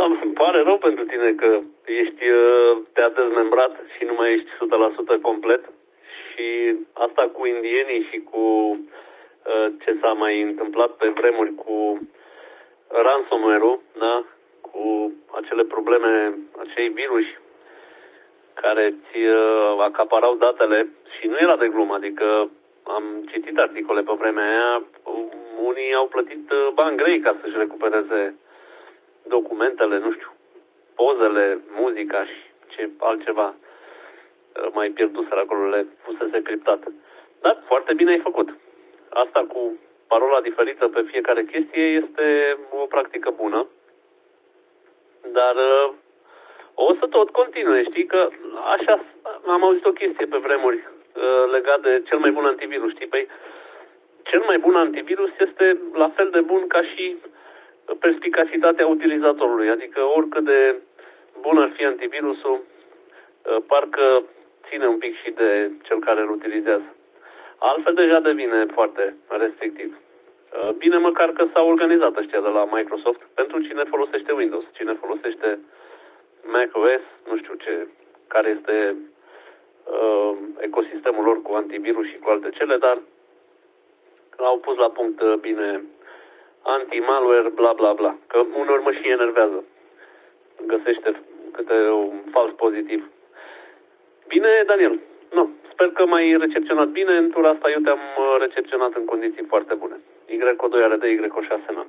Da, îmi pare rău pentru tine că ești, te-a dezmembrat și nu mai ești 100% complet. Și asta cu indienii și cu ce s-a mai întâmplat pe vremuri cu ransomware-ul, da? Cu acele probleme, acei viruși care ți acaparau datele și nu era de glumă, adică am citit articole pe vremea aia, unii au plătit bani grei ca să-și recupereze documentele, nu știu, pozele, muzica și ce altceva mai pierduseră acolo, le fusese criptat. Dar foarte bine ai făcut. Asta cu parola diferită pe fiecare chestie este o practică bună, dar o să tot continue, știi că așa am auzit o chestie pe vremuri legat de cel mai bun antivirus, știi? Păi, cel mai bun antivirus este la fel de bun ca și perspicacitatea utilizatorului, adică oricât de bun ar fi antivirusul, parcă ține un pic și de cel care îl utilizează. Altfel deja devine foarte restrictiv. Bine măcar că s-au organizat ăștia de la Microsoft pentru cine folosește Windows, cine folosește macOS, nu știu care este ecosistemul lor cu antivirus și cu alte cele, dar au pus la punct bine anti-malware, bla bla bla, că uneori mă și enervează. Găsește câte un fals pozitiv. Bine, Daniel. Nu, sper că m-ai recepționat bine. În tura asta eu te-am recepționat în condiții foarte bune. Y2 are de Y6 nan.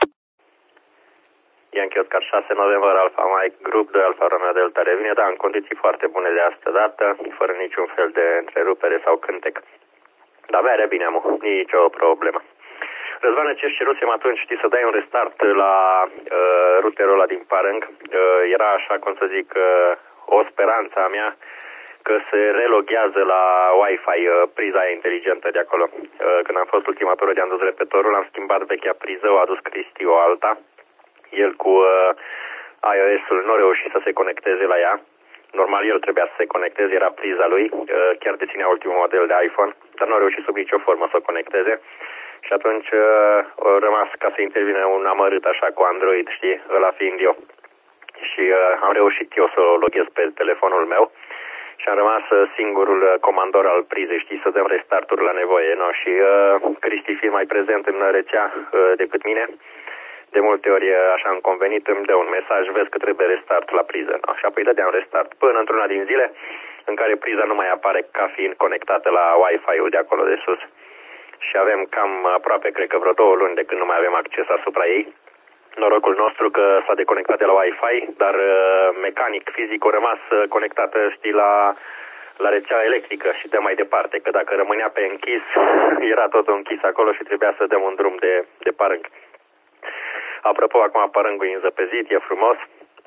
Yankee Oscar 6 November Alpha Mike, grup 2 Alpha Romeo Delta revine, da, în condiții foarte bune de asta dată, fără niciun fel de întrerupere sau cântec. Dar bere bine, amu, nicio problemă. Răzvane, ce-și cerusem atunci, știi, să dai un restart la routerul ăla din Parâng. Era așa, cum să zic, o speranță a mea că se reloghează la Wi-Fi priza aia inteligentă de acolo. Când am fost ultima tură de am dus repetorul, am schimbat vechea priză, o adus Cristi o alta. El cu iOS-ul nu a reușit să se conecteze la ea. Normal el trebuia să se conecteze, era priza lui, chiar deținea ultimul model de iPhone, dar nu a reușit sub nicio formă să o conecteze. Și atunci a rămas ca să intervine un amărât așa cu Android, știi, ăla fiind eu. Și am reușit eu să o loghez pe telefonul meu și am rămas singurul comandor al prizei, știi, să dăm restarturi la nevoie, no? Și Cristi fiind mai prezent în rețea decât mine, de multe ori, așa am convenit, îmi dă un mesaj, vezi că trebuie restart la priză. No? Și apoi dădeam restart până într-una din zile în care priza nu mai apare ca fiind conectată la Wi-Fi-ul de acolo de sus. Și avem cam aproape, cred că vreo 2 luni de când nu mai avem acces asupra ei. Norocul nostru că s-a deconectat de la Wi-Fi, dar mecanic, fizic, a rămas conectată, știi, la rețea electrică și de mai departe, că dacă rămânea pe închis, era totul închis acolo și trebuia să dăm un drum de Parâng. Apropo, acum Parângul e înzăpezit, e frumos,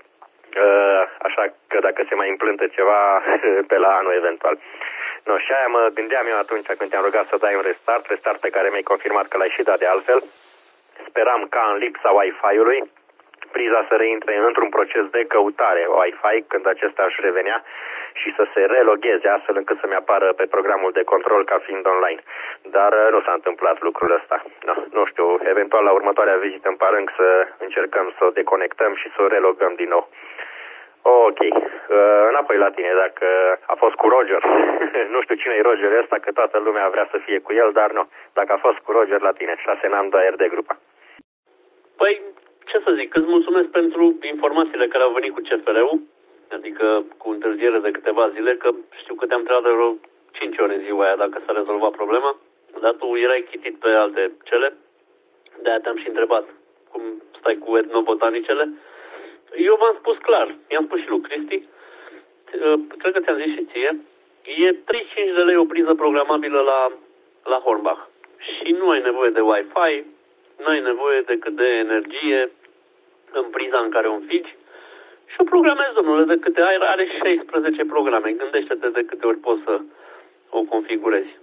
așa că dacă se mai împlântă ceva pe la anul eventual. No, și aia mă gândeam eu atunci când te-am rugat să dai un restart pe care mi-ai confirmat că l-ai și dat de altfel. Speram ca în lipsa Wi-Fi-ului priza să reintre într-un proces de căutare Wi-Fi când acesta își revenea și să se relogheze astfel încât să-mi apară pe programul de control ca fiind online. Dar nu s-a întâmplat lucrul ăsta. No, nu știu, eventual la următoarea vizită în Parâng să încercăm să o deconectăm și să o relogăm din nou. Ok, înapoi la tine, dacă a fost cu Roger, nu știu cine e Roger ăsta, că toată lumea vrea să fie cu el, dar nu, dacă a fost cu Roger la tine, 6 n-am 2 RD grupa. Păi, ce să zic, îți mulțumesc pentru informațiile care au venit cu CFR-ul, adică cu întârziere de câteva zile, că știu că te-am întrebat de vreo 5 ore în ziua aia dacă s-a rezolvat problema, dar tu erai chitit pe alte cele, de-aia te-am și întrebat cum stai cu etnobotanicele. Eu v-am spus clar, i-am spus și lui Cristi, cred că ți-am zis și ție, e 35 de lei o priză programabilă la Hornbach. Și nu ai nevoie de Wi-Fi, nu ai nevoie decât de energie în priza în care o înfigi și o programezi, domnule, de câte ai, are 16 programe. Gândește-te de câte ori poți să o configurezi.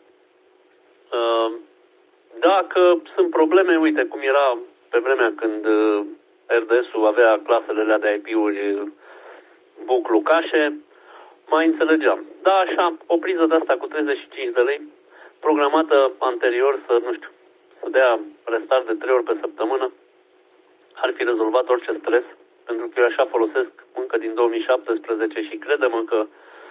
Dacă sunt probleme, uite, cum era pe vremea când RDS-ul avea clasele alea de IP-uri buclucașe, mai înțelegeam. Da, așa, o priză de asta cu 35 de lei, programată anterior să, nu știu, să dea restart de 3 ori pe săptămână, ar fi rezolvat orice stres pentru că eu așa folosesc încă din 2017 și crede-mă că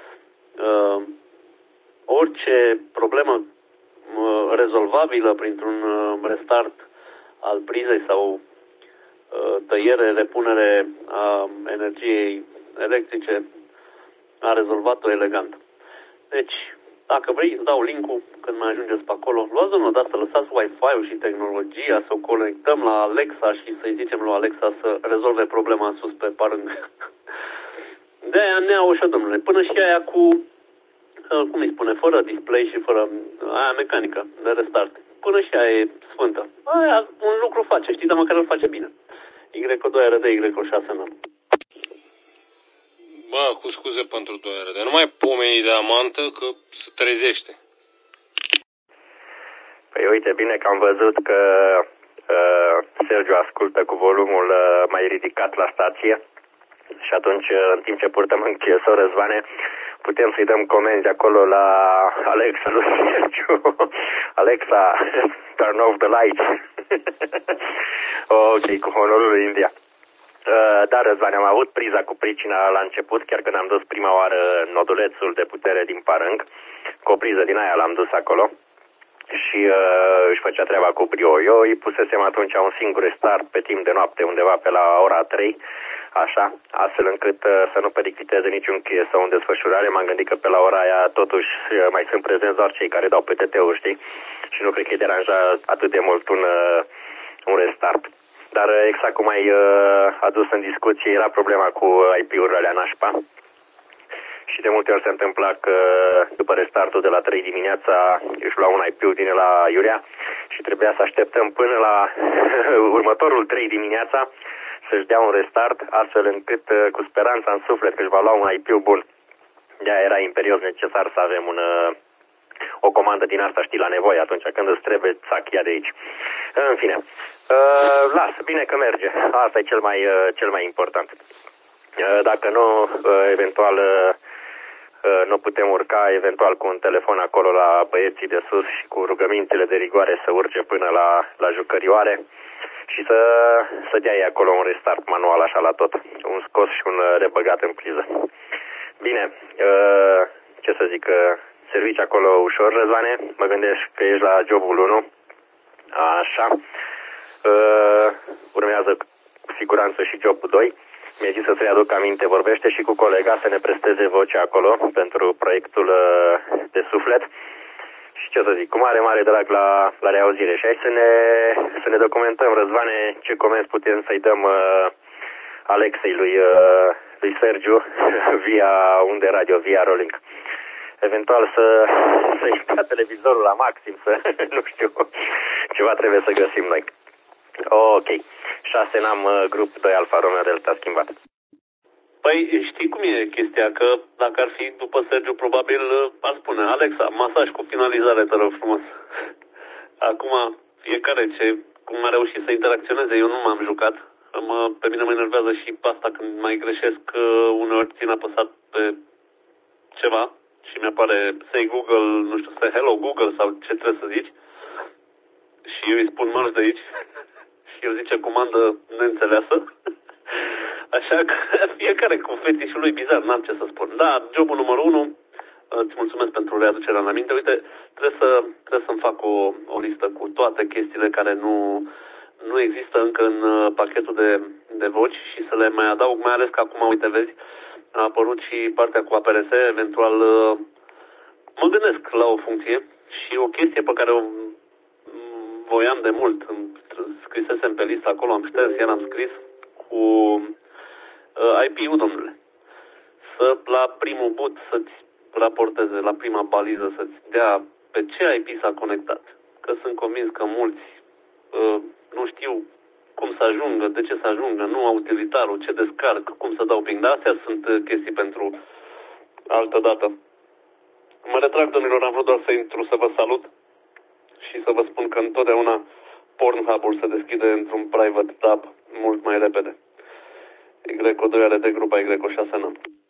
orice problemă rezolvabilă printr-un restart al prizei sau tăiere, repunere a energiei electrice, a rezolvat-o elegant. Deci, dacă vrei, îți dau link-ul când mai ajungeți pe acolo. Luați-o odată, lăsați Wi-Fi-ul și tehnologia, să o conectăm la Alexa și să-i zicem lui Alexa să rezolve problema sus pe parâng. De-aia neaușă, domnule, până și aia cu, cum îi spune, fără display și fără aia mecanică de restart. Până și aia e sfântă. Aia un lucru face, știi, dar măcar îl face bine. Y2RD, Y6N. Bă, cu scuze pentru 2RD, nu mai pomenii de amantă că se trezește. Păi uite, bine că am văzut că Sergiu ascultă cu volumul mai ridicat la stație și atunci, în timp ce purtăm încheiesul, Răzvane, putem să-i dăm comenzi acolo la Alexa lui Sergiu. Alexa, turn off the light. Ok, cu honorul lui India. Da, Răzvane, am avut priza cu pricina la început, chiar când am dus prima oară nodulețul de putere din parâng. Cu o priză din aia l-am dus acolo și își făcea treaba cu brio. Eu îi pusesem atunci un singur restart pe timp de noapte, undeva pe la ora 3, așa, astfel încât să nu pericliteze niciun cheie sau în desfășurare. M-am gândit că pe la ora aia totuși mai sunt prezenți doar cei care dau PTT-uri, știi? Și nu cred că îi deranja atât de mult un restart. Dar exact cum ai adus în discuție, era problema cu IP-urile alea nașpa. Și de multe ori se întâmpla că după restartul de la 3 dimineața își lua un IP din la Iurea și trebuia să așteptăm până la următorul 3 dimineața să-și dea un restart, astfel încât cu speranța în suflet că își va lua un IP bun. De-aia era imperios necesar să avem o comandă din asta, știi, la nevoie atunci când îți trebuie, țac, ia de aici. În fine, lasă, bine că merge. Asta e cel mai important. Dacă nu, eventual nu putem urca, eventual cu un telefon acolo la băieții de sus și cu rugămințele de rigoare să urce până la jucărioare și să dea ei acolo un restart manual așa la tot. Un scos și un rebăgat în priză. Bine, ce să zic, servici acolo ușor, Răzvane, mă gândesc că ești la jobul 1. Așa. Urmează cu siguranță și jobul 2. Mi-a zis să-ți aduc aminte, vorbește și cu colega să ne presteze vocea acolo pentru proiectul de suflet. Și ce să zic, cu mare drag la reauzire. Și hai să ne documentăm, Răzvane, ce comenzi putem să-i dăm Alexei lui Sergiu via unde radio, via Rolling. Eventual să-i dea televizorul la maxim, nu știu, ceva trebuie să găsim noi. Ok. 6 n-am grup 2 Alfa Romeo Delta schimbat. Păi știi cum e chestia, că dacă ar fi după Sergiu, probabil ar spune Alexa, masaj cu finalizare, te rog frumos. Acum, fiecare cum a reușit să interacționeze, eu nu m-am jucat. Pe mine mă enervează și asta când mai greșesc, uneori țin apăsat pe ceva și mi-apare Say Google, nu știu, Say Hello Google sau ce trebuie să zici. Și eu îi spun mărci de aici și eu zice comandă neînțeleasă. Așa că fiecare cu fetișul lui bizar, n-am ce să spun. Da, jobul numărul 1, îți mulțumesc pentru readucerea în aminte. Uite, trebuie să-mi fac o listă cu toate chestiile care nu există încă în pachetul de voci și să le mai adaug, mai ales că acum, uite, vezi, a apărut și partea cu APRS, eventual mă gândesc la o funcție și o chestie pe care o voiam de mult, scrisesem pe listă acolo, am șters, iar am scris cu IP-ul, domnule. La primul boot să-ți raporteze, la prima baliză să-ți dea pe ce IP s-a conectat. Că sunt convins că mulți nu știu cum să ajungă, de ce să ajungă, nu au utilitarul, ce descarc, cum să dau ping. Dar astea sunt chestii pentru altă dată. Mă retrag, domnilor, am vrut doar să intru să vă salut și să vă spun că întotdeauna Pornhub-ul se deschide într-un private tab mult mai repede. Y2 are de grupa Y6N.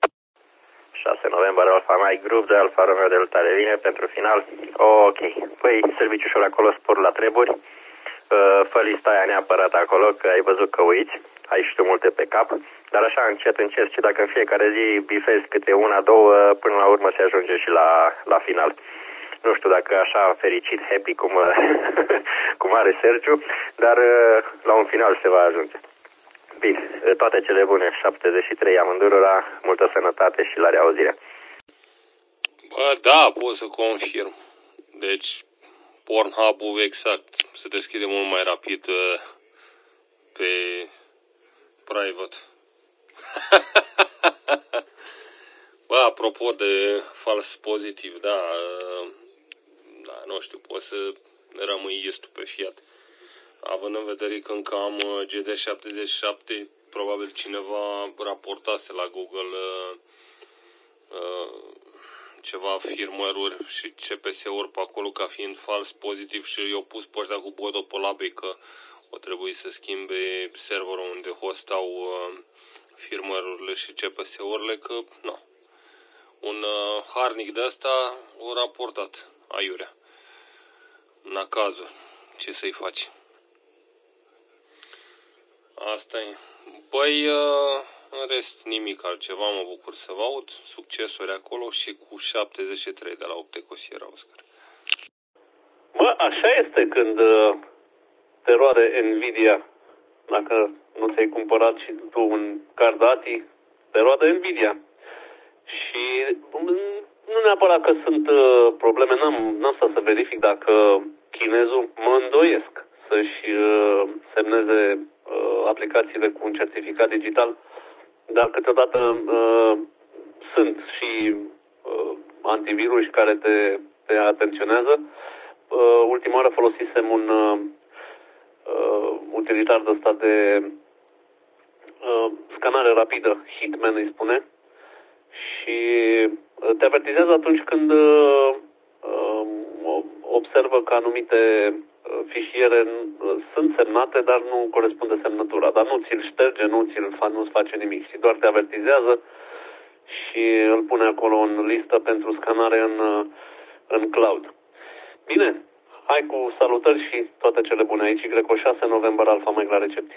6 noiembrie Alfa Mai, grup de Alfa Romeo Delta revine pentru final. Ok. Păi, serviciușul acolo, spor la treburi. Fă lista aia neapărat acolo, că ai văzut că uiți. ai și tu multe pe cap, dar așa încet, și dacă în fiecare zi bifezi câte una, două, până la urmă se ajunge și la final. Nu știu dacă așa fericit, happy cum are Sergiu, dar la un final se va ajunge. Bine, toate cele bune, 73 amândurora, multă sănătate și la reauzire. Bă, da, pot să confirm. Deci, Pornhub-ul exact se deschide mult mai rapid pe private. Bă, apropo de fals pozitiv, da, nu știu, poți să rămâi stupefiat. Având în vedere că încă am GD77, probabil cineva raportase la Google ceva firmware-uri și CPS-uri pe acolo ca fiind fals pozitiv și i-au pus pe ăștia cu bodă pe labe că o trebuie să schimbe serverul unde hostau firmware-urile și CPS-urile, că nu. Un harnic de ăsta o raportat aiurea. În cazul, ce să-i faci? Asta e. Băi, în rest nimic altceva, mă bucur să vă aud. Succesuri acolo și cu 73 de la Optecosiera, Oscar. Bă, așa este când te roade Nvidia. Dacă nu ți-ai cumpărat și tu un card ATI, te roade Nvidia. Și nu neapărat că sunt probleme, n-am stat să verific dacă chinezul, mă îndoiesc să-și semneze aplicațiile cu un certificat digital, dar câteodată sunt și antivirus care te atenționează. Ultima oară folosisem un utilitar de ăsta de scanare rapidă, Hitman îi spune, și te avertizează atunci când observă că anumite fișiere sunt semnate, dar nu corespunde semnătura. Dar nu ți-l șterge, nu-ți face nimic, și doar te avertizează și îl pune acolo în listă pentru scanare în cloud. Bine, hai cu salutări și toate cele bune aici. Greco 6 November Alfa Mike la recepție.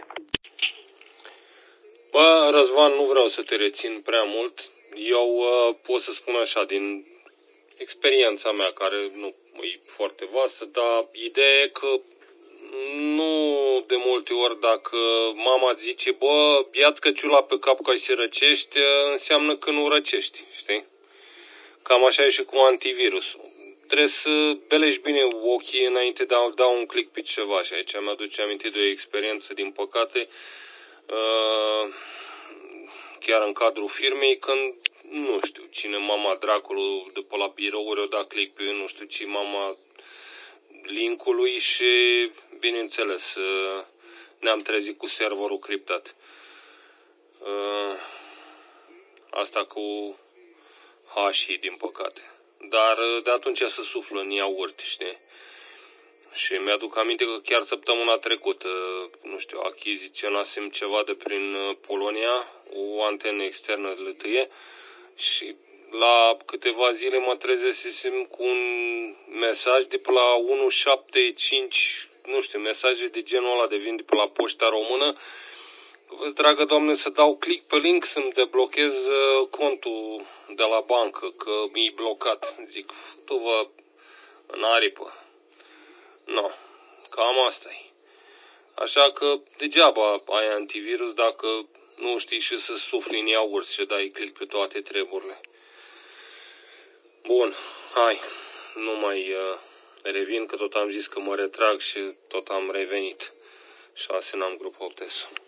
Bă, Răzvan, nu vreau să te rețin prea mult. Eu pot să spun așa, din experiența mea, care nu e foarte vastă, dar ideea e că nu de multe ori dacă mama zice, bă, ia-ți căciula pe cap ca să răcești, înseamnă că nu răcești, știi? Cam așa e și cu antivirusul. Trebuie să belești bine ochii înainte de a da un click pe ceva, și aici mi-aduce aminte de o experiență, din păcate, chiar în cadrul firmei, când, nu știu, cine, mama dracului de pe la birouri, o da click pe, nu știu ce, mama linkului și, bineînțeles, ne-am trezit cu serverul criptat. Asta cu hașii, din păcate. Dar de atunci se suflă în iaurt, știi? Și mi-aduc aminte că chiar săptămâna trecută, nu știu, achiziționasem ceva de prin Polonia, o antenă externă de lătâie, și la câteva zile mă trezesem cu un mesaj de pe la 175, nu știu, mesaje de genul ăla, de vin de pe la Poșta Română. Vă, dragă Doamne, să dau click pe link să-mi deblochez contul de la bancă, că mi-e blocat. Zic, tu vă în aripă. No, cam asta-i. Așa că degeaba ai antivirus dacă nu știi și să sufli în iaurt și dai click pe toate treburile. Bun, hai, nu mai revin, că tot am zis că mă retrag și tot am revenit. 6 n-am grup 8